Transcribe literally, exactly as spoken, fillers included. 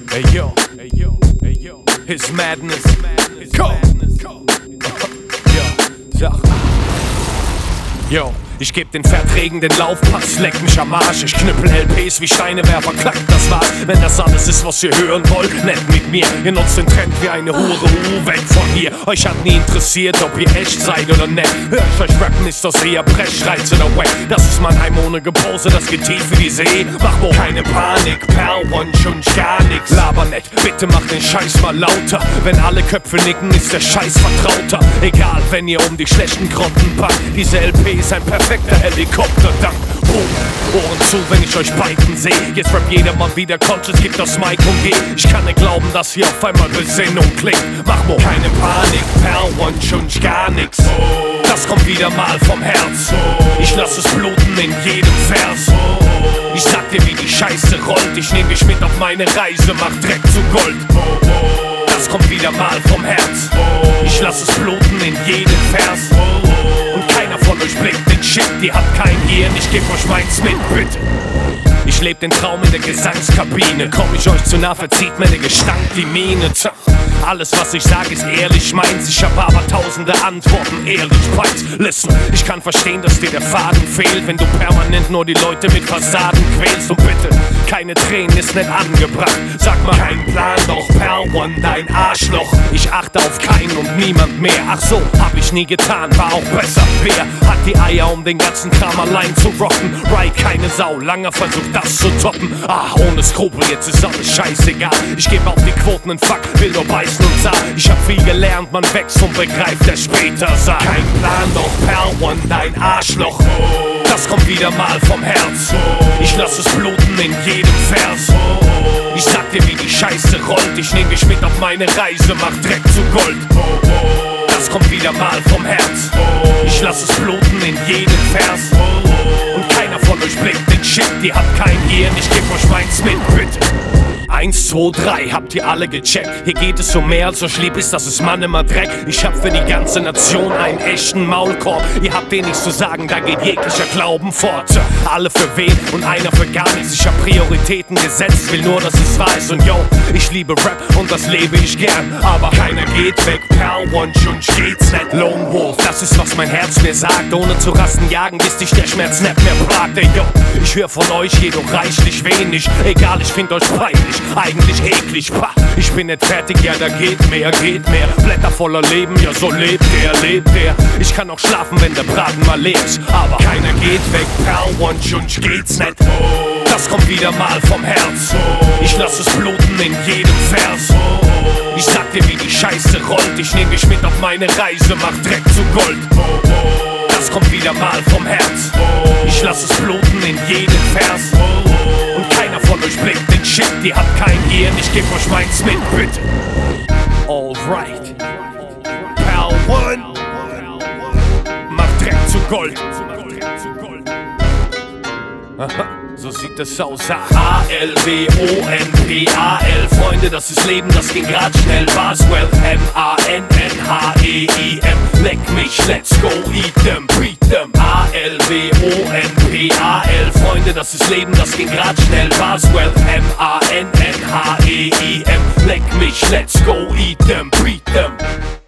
Hey yo, hey yo, hey yo, his madness, go, yo, sag, yo. Ich geb den Verträgen den Laufpass, leck mich am Arsch. Ich knüppel L Ps wie Scheinewerfer, klack, das war's. Wenn das alles ist, was ihr hören wollt, nett mit mir. Ihr nutzt den Trend wie eine Hure, uh, weg von hier. Euch hat nie interessiert, ob ihr echt seid oder nett. Hör ich euch rappen, ist das eher Brechreiz oder wack. Das ist mein Heim ohne Gepose, das geht tief wie die See. Mach wohl keine Panik, Perl, Wunsch und gar nix. Laber nett, bitte mach den Scheiß mal lauter. Wenn alle Köpfe nicken, ist der Scheiß vertrauter. Egal, wenn ihr um die schlechten Grotten packt. Diese L P ist ein perfekter Helikopter, dann boom, Ohren zu, wenn ich euch biken seh. Jetzt rappt jeder mal wieder Conscious, gibt das Mic und geh. Ich kann nicht glauben, dass hier auf einmal Besinnung klingt. Mach mo keine Panik, Perl, Wunsch und gar nix. Das kommt wieder mal vom Herz. Ich lass es bluten in jedem Vers. Ich sag dir, wie die Scheiße rollt. Ich nehm dich mit auf meine Reise, mach Dreck zu Gold. Das kommt wieder mal vom Herz. Ich lass es bluten in jedem Vers. Und keiner von euch blickt den Shit. Ihr habt kein Hirn, ich geb euch meins mit, bitte. Ich leb den Traum in der Gesangskabine. Komm ich euch zu nah, verzieht mir der Gestank die Miene. Tja, alles was ich sag ist ehrlich meins. Ich hab aber tausende Antworten, ehrlich meins. Listen, ich kann verstehen, dass dir der Faden fehlt, wenn du permanent nur die Leute mit Fassaden quälst. Und bitte, keine Tränen ist nicht angebracht. Sag mal, kein Plan, doch Perl One, dein Arschloch. Ich achte auf keinen und niemand mehr. Ach so, hab ich nie getan, war auch besser. Wer hat die Eier, um den ganzen Kram allein zu rocken? Right, keine Sau, langer Versuch, das zu toppen. Ah, ohne Skrupel, jetzt ist alles scheißegal. Ich geb auf die Quoten einen Fuck, will nur beißen und sah. Ich hab viel gelernt, man wächst und begreift, der später sagt. Kein Plan, doch Perl One, dein Arschloch. Das kommt wieder mal vom Herz. Ich lass es bluten in jedem Vers. Ich sag dir, wie die Scheiße rollt. Ich nehm dich mit auf meine Reise, mach Dreck zu Gold. Das kommt wieder mal vom Herz. Ich lass es bluten in jedem Vers. Und keiner von euch blickt den Shit. Ihr habt kein Hirn, ich geb euch meins mit, bitte. Eins, zwei, drei, habt ihr alle gecheckt? Hier geht es um mehr als euch lieb ist, das ist Mann immer Dreck. Ich hab für die ganze Nation einen echten Maulkorb. Ihr habt eh nichts zu sagen, da geht jeglicher Glauben fort. Alle für wen und einer für gar nichts. Ich hab Prioritäten gesetzt, will nur, dass es weiß. Und yo, ich liebe Rap und das lebe ich gern. Aber keiner geht weg, Perl One, und geht's nicht. Lone Wolf, das ist was mein Herz mir sagt. Ohne zu rasten jagen, bis dich der Schmerz nicht mehr plagt. Ey yo, ich hör von euch jedoch reichlich wenig. Egal, ich find euch peinlich. Eigentlich eklig, pah. Ich bin nicht fertig, ja da geht mehr, geht mehr. Blätter voller Leben, ja so lebt der, lebt der. Ich kann auch schlafen, wenn der Braten mal lebt. Aber keiner geht weg, Perl One, und geht's nicht. Das kommt wieder mal vom Herz. Ich lass es bluten in jedem Vers. Ich sag dir, wie die Scheiße rollt. Ich nehm dich mit auf meine Reise, mach Dreck zu Gold. Das kommt wieder mal vom Herz. Ich lass es bluten in jedem Vers. Und keiner von euch blickt den Shit. Ihr habt kein Hirn, ich geb euch meins mit, bitte. Alright, Perl One, mach Dreck zu Gold. Aha, so sieht es aus. A L W O N P A L, Freunde, das ist Leben, das ging grad schnell. Boswell, M A N N H E I M, leck mich, let's go, eat them, beat them. A L W O N P A L, Freunde, das ist Leben, das ging grad schnell. Boswell, M A N N H E I M, leck mich, let's go, eat them, beat them.